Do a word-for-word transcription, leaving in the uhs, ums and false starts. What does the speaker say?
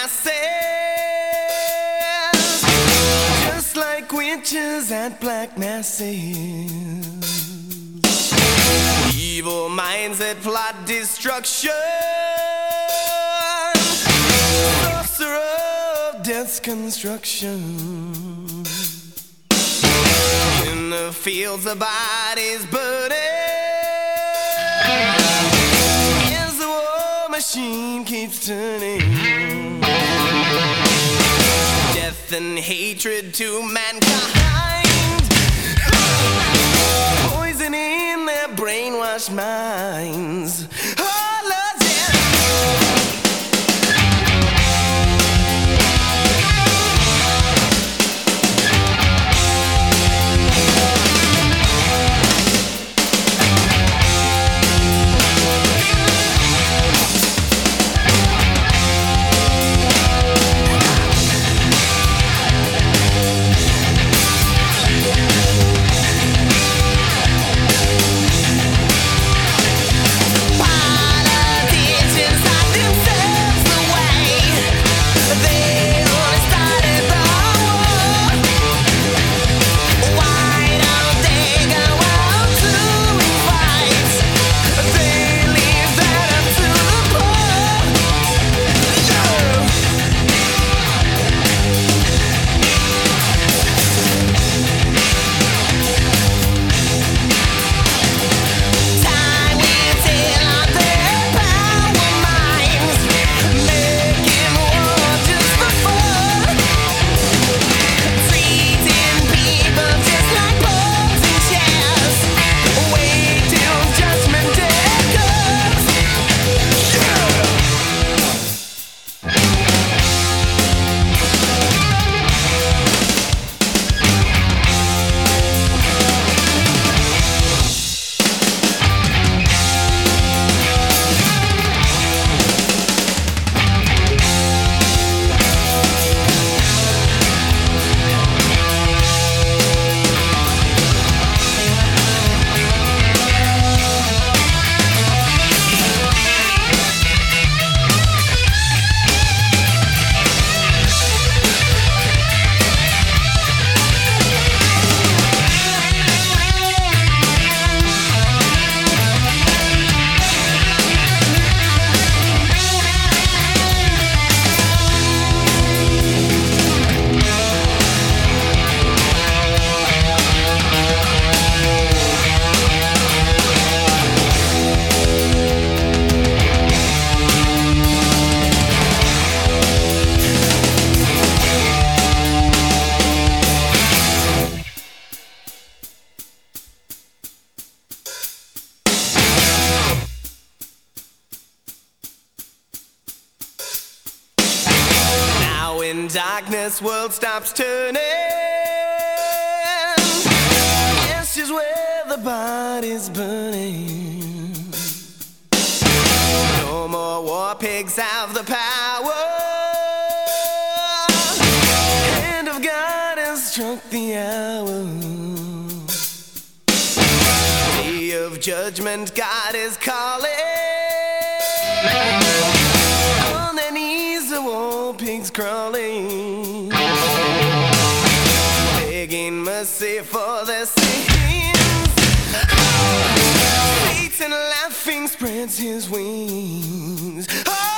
masses, just like witches at black masses. Evil minds that plot destruction, sorcerer of death's construction. In the fields the bodies burning, as the war machine keeps turning. Death and hatred to mankind, poison in their brainwashed minds. Oh, Lord, yeah. When darkness world stops turning, ashes where the body's burning. No more war pigs have the power. Hand of God has struck the hour. Day of judgment, God is calling. On their knees the war pigs crawling, begging mercy for their sins. Satan laughing spreads his wings. Oh!